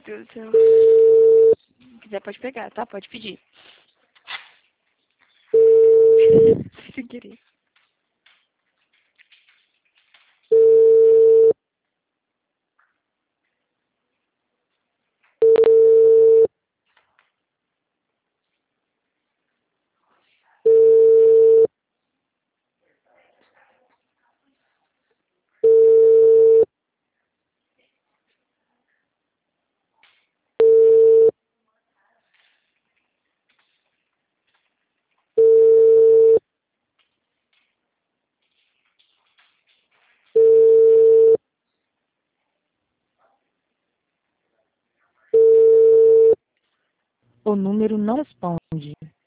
Deus do céu. Se quiser pode pegar, tá? Pode pedir. Sem querer. O número não responde.